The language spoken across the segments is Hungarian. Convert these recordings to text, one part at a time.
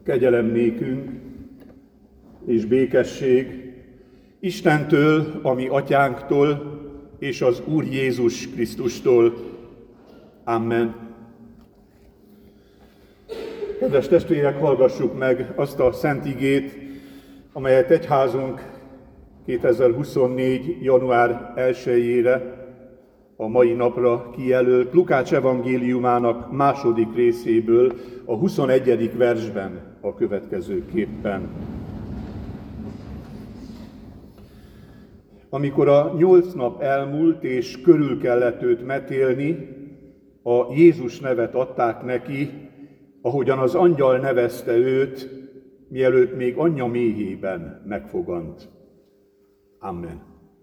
Kegyelem nékünk és békesség Istentől, a mi atyánktól, és az Úr Jézus Krisztustól. Amen. Kedves testvérek, hallgassuk meg azt a szent igét, amelyet egyházunk 2024. január 1-ére, a mai napra kijelölt Lukács evangéliumának második részéből, a 21. versben a következőképpen. Amikor a 8 nap elmúlt és körül kellett őt metélni, a Jézus nevet adták neki, ahogyan az angyal nevezte őt, mielőtt még anyja méhében megfogant. Amen.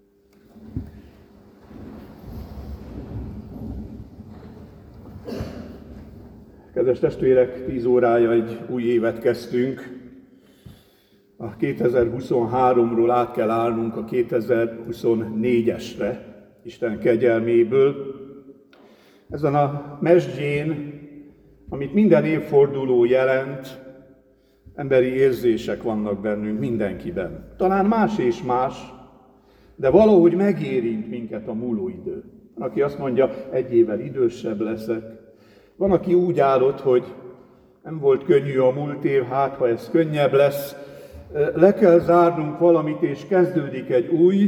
Kedves testvérek, 10 órája egy új évet kezdtünk. A 2023-ról át kell állnunk a 2024-esre, Isten kegyelméből. Ezen a mesdjén, amit minden évforduló jelent, emberi érzések vannak bennünk, mindenkiben. Talán más és más, de valahogy megérint minket a múló idő. Van, aki azt mondja, 1 évvel idősebb leszek. Van, aki úgy állott, hogy nem volt könnyű a múlt év, hát ha ez könnyebb lesz, le kell zárnunk valamit, és kezdődik egy új.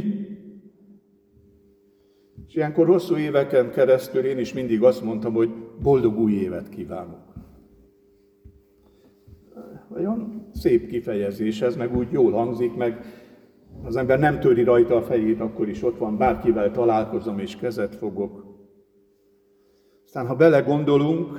És ilyenkor hosszú éveken keresztül én is mindig azt mondtam, hogy boldog új évet kívánok. Olyan szép kifejezés ez, meg úgy jól hangzik, meg az ember nem töri rajta a fejét, akkor is ott van, bárkivel találkozom és kezet fogok. Aztán, ha belegondolunk,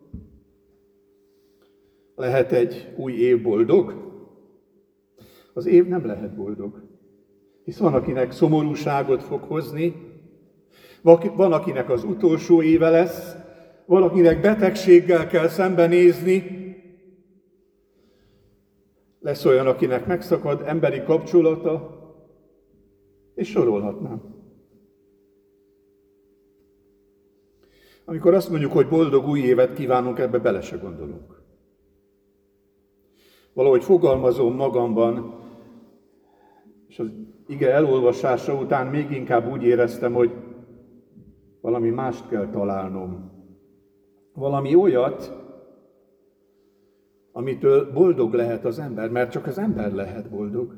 lehet egy új év boldog? Az év nem lehet boldog. Hisz van, akinek szomorúságot fog hozni, van, akinek az utolsó éve lesz, van, akinek betegséggel kell szembenézni, lesz olyan, akinek megszakad emberi kapcsolata, és sorolhatnám. Amikor azt mondjuk, hogy boldog új évet kívánunk, ebbe bele se gondolunk. Valahogy fogalmazom magamban, és az ige elolvasása után még inkább úgy éreztem, hogy valami mást kell találnom. Valami olyat, amitől boldog lehet az ember, mert csak az ember lehet boldog.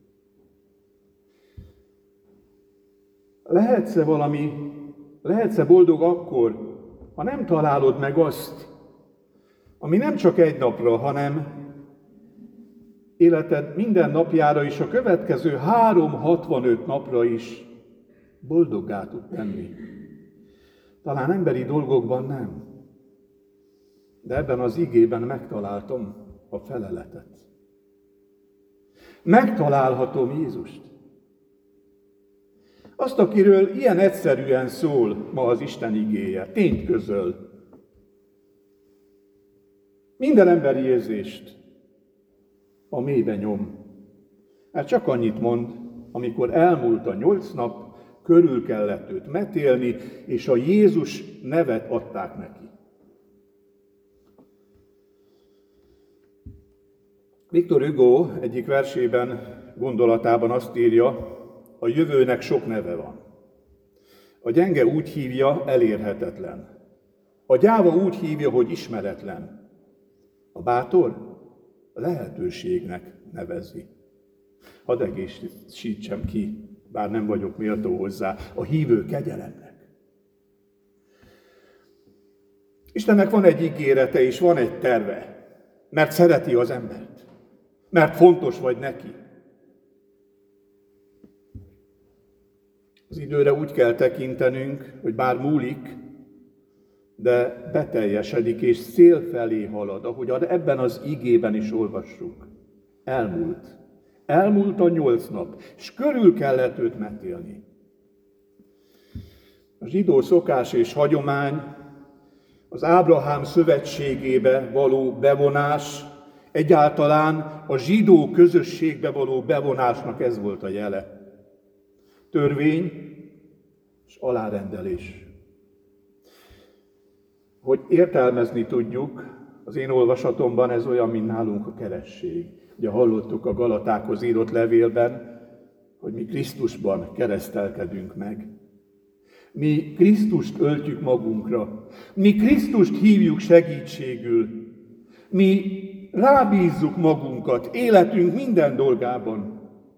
Lehetsz-e boldog akkor, ha nem találod meg azt, ami nem csak egy napra, hanem életed minden napjára és a következő 365 napra is boldoggá tud tenni. Talán emberi dolgokban nem, de ebben az igében megtaláltam a feleletet. Megtalálhatom Jézust. Azt, akiről ilyen egyszerűen szól ma az Isten igéje, tényt közöl. Minden emberi érzést a mélybe nyom. Mert csak annyit mond, amikor elmúlt a 8 nap, körül kellett őt metélni, és a Jézus nevet adták neki. Victor Hugo egyik versében, gondolatában azt írja, a jövőnek sok neve van. A gyenge úgy hívja, elérhetetlen. A gyáva úgy hívja, hogy ismeretlen. A bátor lehetőségnek nevezi. Hadd egészítsem ki, bár nem vagyok méltó hozzá, a hívő kegyelemnek. Istennek van egy ígérete és van egy terve, mert szereti az embert, mert fontos vagy neki. Az időre úgy kell tekintenünk, hogy bár múlik, de beteljesedik és cél felé halad, ahogy ebben az igében is olvassuk. Elmúlt. Elmúlt a 8 nap, és körül kellett őt metélni. A zsidó szokás és hagyomány, az Ábrahám szövetségébe való bevonás, egyáltalán a zsidó közösségbe való bevonásnak ez volt a jele. Törvény és alárendelés. Hogy értelmezni tudjuk, Az én olvasatomban ez olyan, mint nálunk a keresztség. Ugye hallottuk a Galatákhoz írott levélben, hogy mi Krisztusban keresztelkedünk meg. Mi Krisztust öltjük magunkra. Mi Krisztust hívjuk segítségül. Mi rábízzuk magunkat életünk minden dolgában.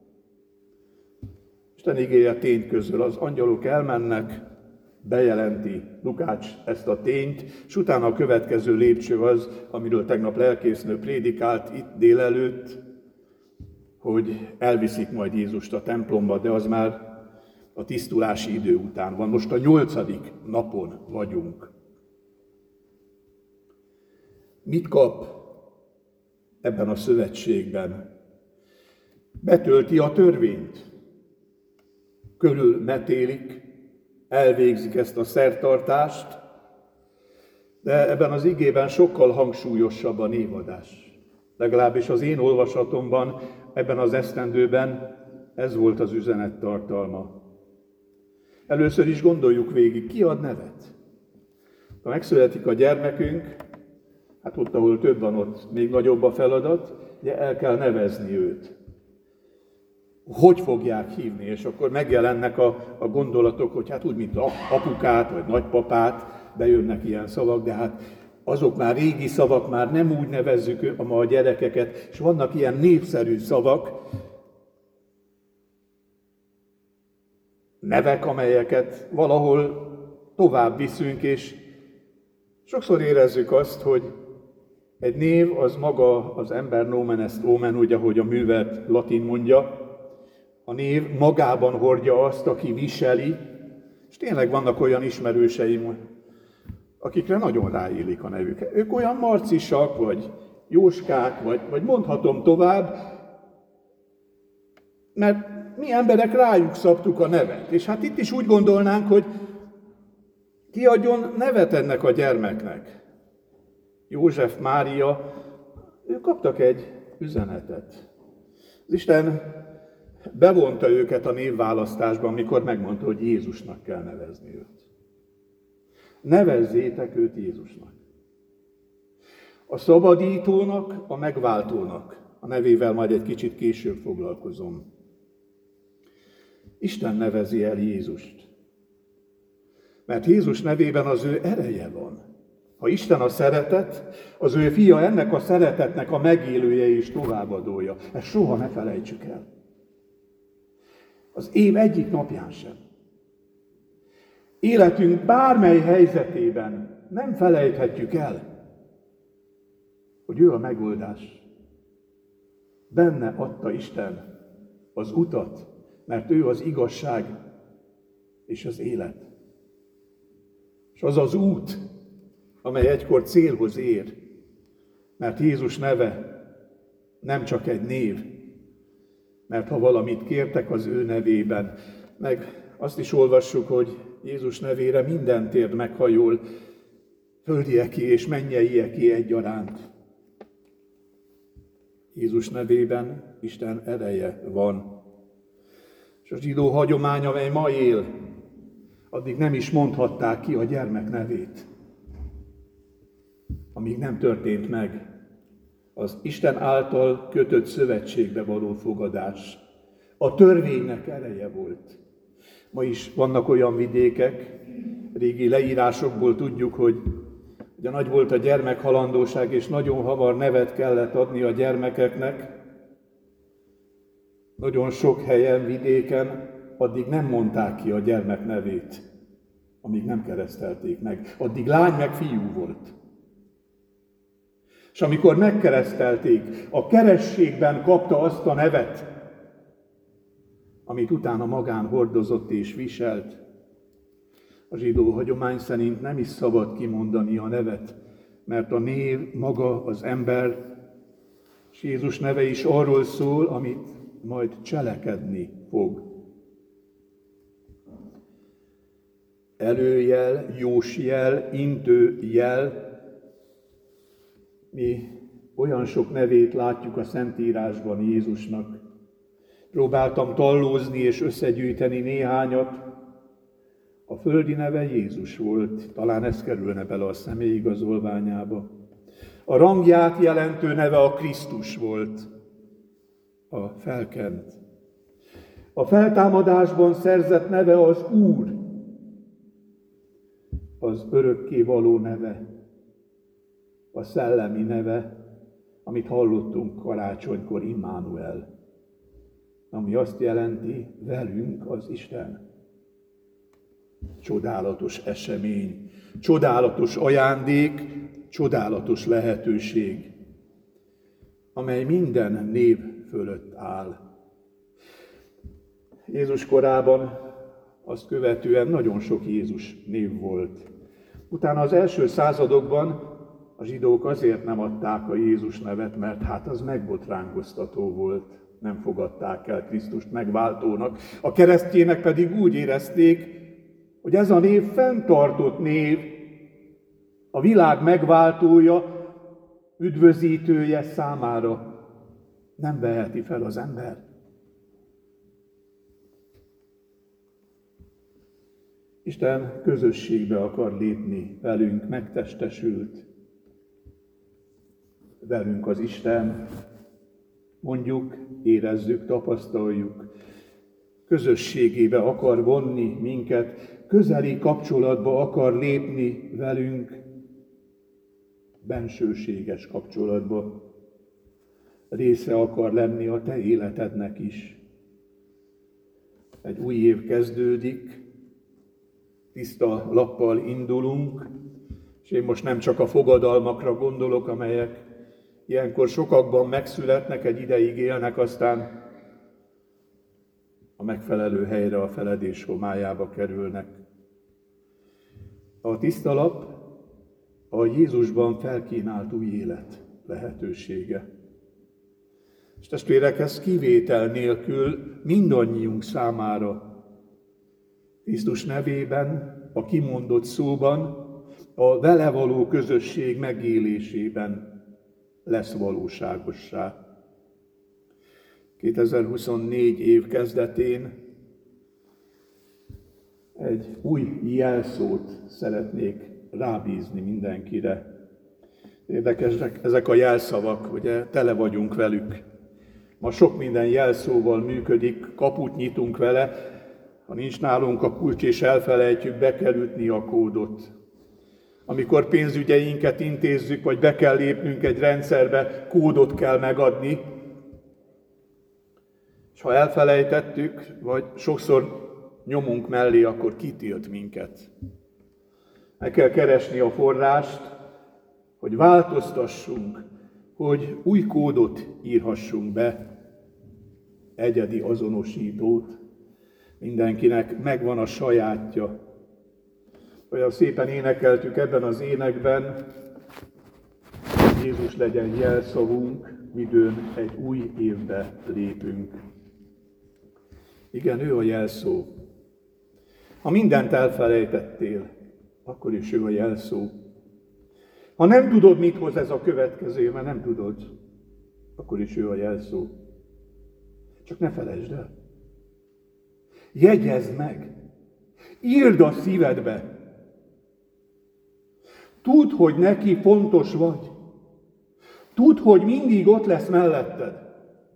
Isten igéje tényt közöl, az angyalok elmennek, bejelenti Lukács ezt a tényt, és utána a következő lépcső az, amiről tegnap lelkésznő prédikált itt délelőtt, hogy elviszik majd Jézust a templomba, de az már a tisztulási idő után van. Most a 8. napon vagyunk. Mit kap ebben a szövetségben? Betölti a törvényt. Körülmetélik, elvégzik ezt a szertartást, de ebben az igében sokkal hangsúlyosabb a névadás. Legalábbis az én olvasatomban, ebben az esztendőben ez volt az üzenet tartalma. Először is gondoljuk végig, ki ad nevet? Ha megszületik a gyermekünk, hát ott, ahol több van, ott még nagyobb a feladat, ugye el kell nevezni őt. Hogy fogják hívni? És akkor megjelennek a gondolatok, hogy hát úgy, mint apukát vagy nagypapát, bejönnek ilyen szavak, de hát azok már régi szavak, már nem úgy nevezzük a gyerekeket, és vannak ilyen népszerű szavak, nevek, amelyeket valahol tovább viszünk, és sokszor érezzük azt, hogy egy név az maga az ember nomen est omen, úgy, ahogy a művelt latin mondja. A név magában hordja azt, aki viseli, és tényleg vannak olyan ismerőseim, akikre nagyon ráillik a nevük. Ők olyan Marcisak, vagy Jóskák, vagy mondhatom tovább, mert mi emberek rájuk szabtuk a nevet. És hát itt is úgy gondolnánk, hogy ki adjon nevet ennek a gyermeknek. József, Mária, ők kaptak egy üzenetet. Az Isten bevonta őket a névválasztásban, amikor megmondta, hogy Jézusnak kell nevezni őt. Nevezzétek őt Jézusnak. A szabadítónak, a megváltónak. A nevével majd egy kicsit később foglalkozom. Isten nevezi el Jézust. Mert Jézus nevében az ő ereje van. Ha Isten a szeretet, az ő fia ennek a szeretetnek a megélője és továbbadója. Ezt soha ne felejtsük el. Az év egyik napján sem. Életünk bármely helyzetében nem felejthetjük el, hogy ő a megoldás. Benne adta Isten az utat, mert ő az igazság és az élet. És az az út, amely egykor célhoz ér, mert Jézus neve nem csak egy név, mert ha valamit kértek az ő nevében, meg azt is olvassuk, hogy Jézus nevére minden térd meghajol, földieké és mennyeieké egyaránt. Jézus nevében Isten ereje van. És a zsidó hagyomány, amely ma él, addig nem is mondhatták ki a gyermek nevét, amíg nem történt meg az Isten által kötött szövetségbe való fogadás. A törvénynek ereje volt. Ma is vannak olyan vidékek, régi leírásokból tudjuk, hogy ugye nagy volt a gyermekhalandóság, és nagyon hamar nevet kellett adni a gyermekeknek. Nagyon sok helyen, vidéken addig nem mondták ki a gyermek nevét, amíg nem keresztelték meg. Addig lány meg fiú volt. És amikor megkeresztelték, a kerességben kapta azt a nevet, amit utána magán hordozott és viselt. A zsidó hagyomány szerint nem is szabad kimondani a nevet, mert a név maga az ember, és Jézus neve is arról szól, amit majd cselekedni fog. Előjel, jósjel, intőjel. Mi olyan sok nevét látjuk a Szentírásban Jézusnak. Próbáltam tallózni és összegyűjteni néhányat. A földi neve Jézus volt, talán ez kerülne bele a személyigazolványába. A rangját jelentő neve a Krisztus volt, a felkent. A feltámadásban szerzett neve az Úr, az örökkévaló neve, a szellemi neve, amit hallottunk karácsonykor, Immanuel, ami azt jelenti, velünk az Isten. Csodálatos esemény, csodálatos ajándék, csodálatos lehetőség, amely minden név fölött áll. Jézus korában azt követően nagyon sok Jézus név volt. Utána az első századokban a zsidók azért nem adták a Jézus nevet, mert hát az megbotránkoztató volt. Nem fogadták el Krisztust megváltónak. A keresztjének pedig úgy érezték, hogy ez a név fenntartott név, a világ megváltója, üdvözítője számára nem veheti fel az ember. Isten közösségbe akar lépni velünk, megtestesült. Velünk az Isten, mondjuk, érezzük, tapasztaljuk. Közösségébe akar vonni minket, közeli kapcsolatba akar lépni velünk, bensőséges kapcsolatba. Része akar lenni a te életednek is. Egy új év kezdődik, tiszta lappal indulunk, és én most nem csak a fogadalmakra gondolok, amelyek ilyenkor sokakban megszületnek, egy ideig élnek, aztán a megfelelő helyre, a feledés homályába kerülnek. A tiszta lap a Jézusban felkínált új élet lehetősége. És testvérek, ez kivétel nélkül mindannyiunk számára Krisztus nevében, a kimondott szóban, a vele való közösség megélésében lesz valóságossá. 2024 év kezdetén egy új jelszót szeretnék rábízni mindenkire. Érdekesek ezek a jelszavak, ugye tele vagyunk velük. Ma sok minden jelszóval működik, kaput nyitunk vele, ha nincs nálunk a kulcs és elfelejtjük, be kell ütni a kódot. Amikor pénzügyeinket intézzük, vagy be kell lépnünk egy rendszerbe, kódot kell megadni. És ha elfelejtettük, vagy sokszor nyomunk mellé, akkor kitilt minket. Meg kell keresni a forrást, hogy változtassunk, hogy új kódot írhassunk be, egyedi azonosítót. Mindenkinek megvan a sajátja. Olyan szépen énekeltük ebben az énekben, Jézus legyen jelszavunk, midőn egy új évbe lépünk. Igen, ő a jelszó. Ha mindent elfelejtettél, akkor is ő a jelszó. Ha nem tudod, mit hoz ez a következő, mert nem tudod, akkor is ő a jelszó. Csak ne felejtsd el. Jegyezd meg. Írd a szívedbe. Tudd, hogy neki fontos vagy. Tudd, hogy mindig ott lesz melletted.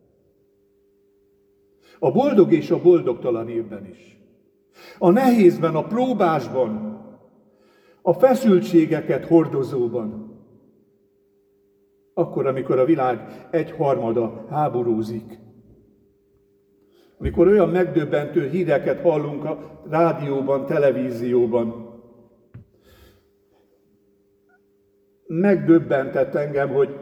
A boldog és a boldogtalan évben is. A nehézben, a próbásban, a feszültségeket hordozóban. Akkor, amikor a világ egyharmada háborúzik. Amikor olyan megdöbbentő híreket hallunk a rádióban, televízióban. Megdöbbentett engem, hogy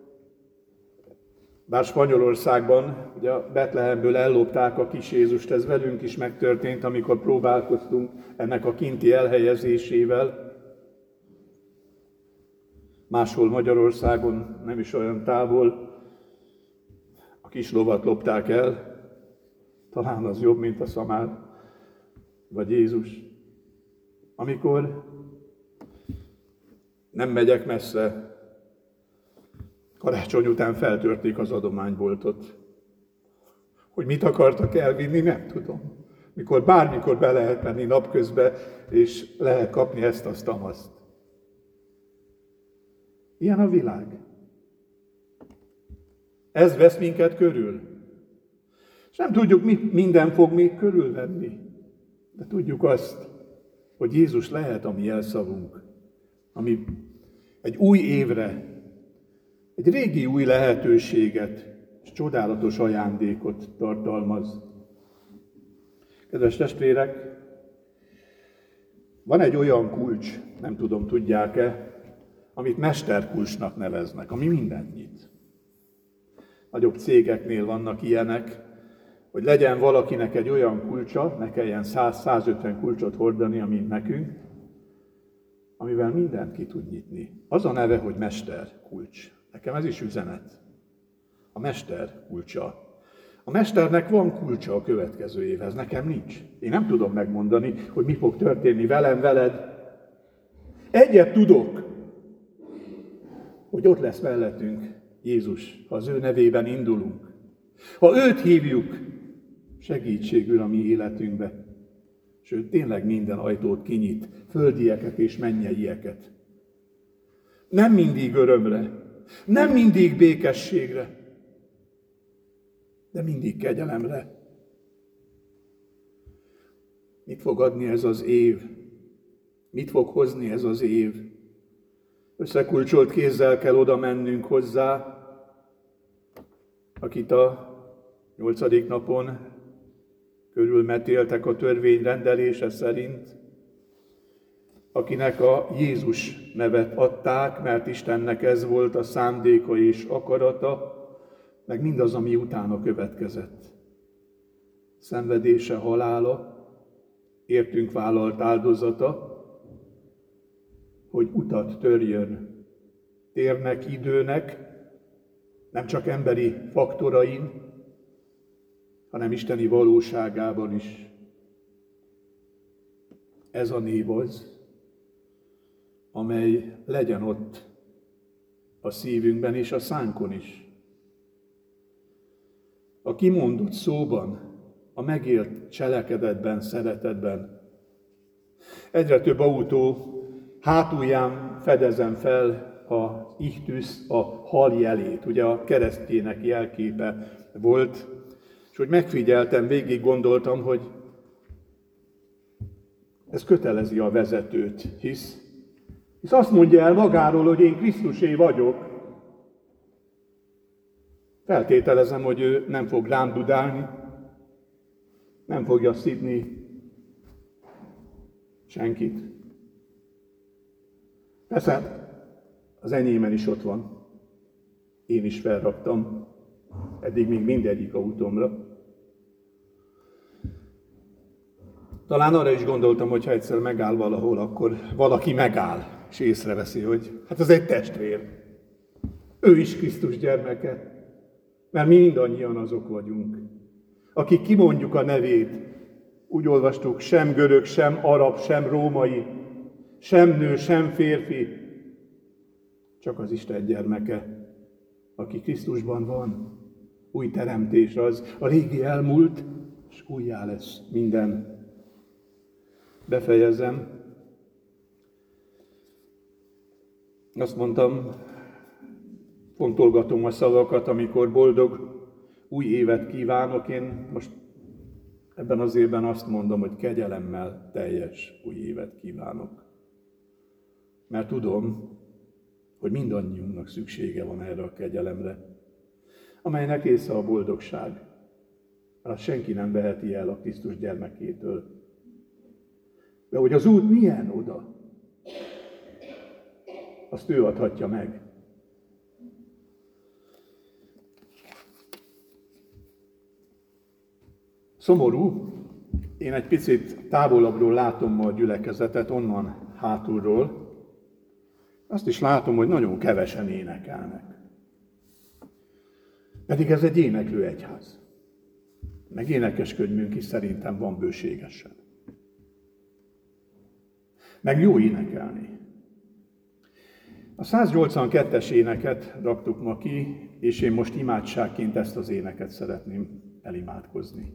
bár Spanyolországban, ugye a Betlehemből ellopták a kis Jézust, ez velünk is megtörtént, amikor próbálkoztunk ennek a kinti elhelyezésével. Máshol Magyarországon, nem is olyan távol, a kis lovat lopták el, talán az jobb, mint a szamár, vagy Jézus. Amikor nem megyek messze, karácsony után feltörték az adományboltot. Hogy mit akartak elvinni, nem tudom. Mikor bármikor be lehet menni napközben, és lehet kapni ezt, azt, amazt. Ilyen a világ. Ez vesz minket körül. És nem tudjuk, mit minden fog még körülvenni. De tudjuk azt, hogy Jézus lehet a mi jelszavunk, ami egy új évre, egy régi új lehetőséget és csodálatos ajándékot tartalmaz. Kedves testvérek, van egy olyan kulcs, nem tudom, tudják-e, amit mesterkulcsnak neveznek, ami mindent nyit. Nagyobb cégeknél vannak ilyenek, hogy legyen valakinek egy olyan kulcsa, ne kelljen 100-150 kulcsot hordani, mint nekünk, amivel mindent ki tud nyitni. Az a neve, hogy mesterkulcs. Nekem ez is üzenet. A mester kulcsa. A mesternek van kulcsa a következő évhez, nekem nincs. Én nem tudom megmondani, hogy mi fog történni velem, veled. Egyet tudok, hogy ott lesz mellettünk Jézus, ha az ő nevében indulunk. Ha őt hívjuk segítségül a mi életünkbe, sőt, tényleg minden ajtót kinyit, földieket és mennyeieket. Nem mindig örömre, nem mindig békességre, de mindig kegyelemre. Mit fog adni ez az év? Mit fog hozni ez az év? Összekulcsolt kézzel kell oda mennünk hozzá, akit a 8. napon körülmetéltek a törvény rendelése szerint, akinek a Jézus nevet adták, mert Istennek ez volt a szándéka és akarata, meg mindaz, ami utána következett. Szenvedése, halála, értünk vállalt áldozata, hogy utat törjön térnek, időnek, nem csak emberi faktorain, hanem isteni valóságában is. Ez a név az, amely legyen ott a szívünkben és a szánkon is. A kimondott szóban, a megélt cselekedetben, szeretetben. Egyre több autó hátulján fedezem fel a ichthüsz, a hal jelét. Ugye a keresztjének jelképe volt, és hogy megfigyeltem, végig gondoltam, hogy ez kötelezi a vezetőt, hisz azt mondja el magáról, hogy én Krisztusé vagyok. Feltételezem, hogy ő nem fog rám dudálni, nem fogja szidni senkit. Persze, az enyémen is ott van. Én is felraktam, eddig még mindegyik autómra. Talán arra is gondoltam, hogy ha egyszer megáll valahol, akkor valaki megáll, és észreveszi, hogy hát ez egy testvér. Ő is Krisztus gyermeke, mert mi mindannyian azok vagyunk, akik kimondjuk a nevét. Úgy olvastuk, sem görög, sem arab, sem római, sem nő, sem férfi, csak az Isten gyermeke, aki Krisztusban van. Új teremtés az, a régi elmúlt, és újjá lesz minden. Befejezem. Azt mondtam, fontolgatom a szavakat, amikor boldog új évet kívánok. Én most ebben az évben azt mondom, hogy kegyelemmel teljes új évet kívánok. Mert tudom, hogy mindannyiunknak szüksége van erre a kegyelemre, amelynek része a boldogság. Mert azt senki nem veheti el a Krisztus gyermekétől. De hogy az út milyen oda, azt ő adhatja meg. Szomorú, én egy picit távolabbról látom ma a gyülekezetet, onnan hátulról. Azt is látom, hogy nagyon kevesen énekelnek. Pedig ez egy éneklő egyház. Meg énekeskönyvünk is szerintem van bőségesen. Meg jó énekelni. A 182-es éneket raktuk ma ki, és én most imádságként ezt az éneket szeretném elimádkozni.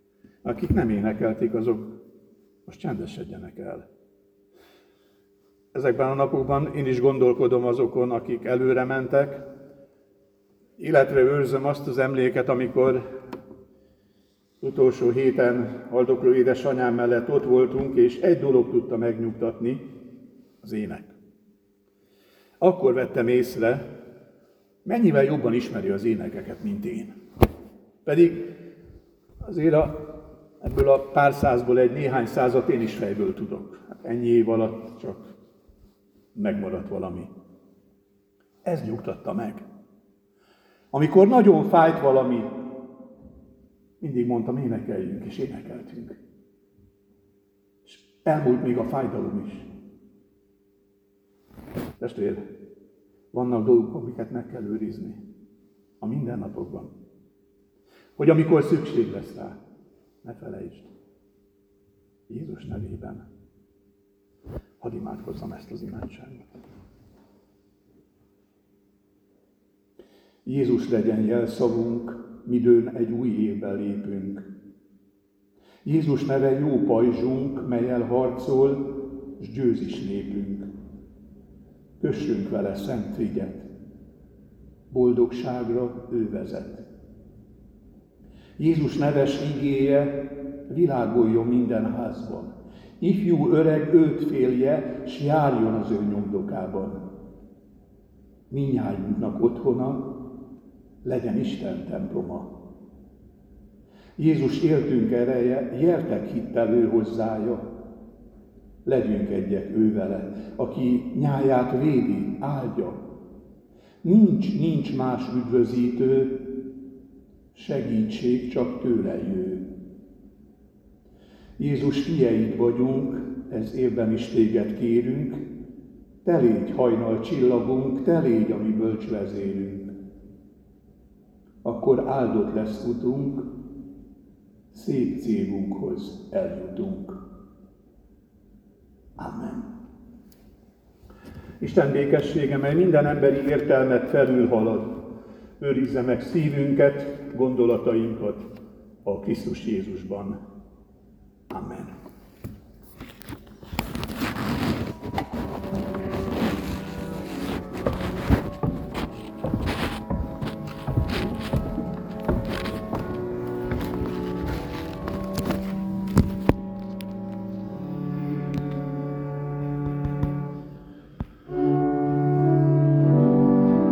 Akik nem énekelték, azok most csendesedjenek el. ezekben a napokban én is gondolkodom azokon, akik előre mentek, illetve őrzöm azt az emléket, amikor utolsó héten haldokló édesanyám mellett ott voltunk, és egy dolog tudta megnyugtatni, az ének. Akkor vettem észre, mennyivel jobban ismeri az énekeket, mint én. Pedig azért ebből a pár százból egy néhány százat én is fejből tudok. Hát ennyi év alatt csak megmaradt valami. Ez nyugtatta meg. Amikor nagyon fájt valami, mindig mondtam, énekeljünk, és énekeltünk. És elmúlt még a fájdalom is. Testvér, vannak dolgok, amiket meg kell őrizni a mindennapokban. Hogy amikor szükség lesz rá, ne felejtsd. Jézus nevében. Hadd imádkozzam ezt az imádságot. Jézus legyen jelszavunk, midőn egy új évbe lépünk. Jézus neve jó pajzsunk, mellyel harcol, s győz is népünk. Kössünk vele szent vigyet, boldogságra ő vezet. Jézus neves igéje világoljon minden házban. Ifjú öreg őt félje, s járjon az ő nyomdokában. Mindnyájunknak otthona legyen Isten temploma. Jézus éltünk ereje, jeltek hittel ő hozzája. Legyünk egyek ő vele, aki nyáját védi, áldja. Nincs más üdvözítő, segítség csak tőle jő. Jézus fieid vagyunk, ez évben is téged kérünk, te légy hajnal csillagunk, te légy a mi bölcs vezérünk. Akkor áldott lesz utunk, szép célunkhoz eljutunk. Amen. Isten békessége, mely minden emberi értelmet felülhalad, őrizze meg szívünket, gondolatainkat a Krisztus Jézusban. Amen.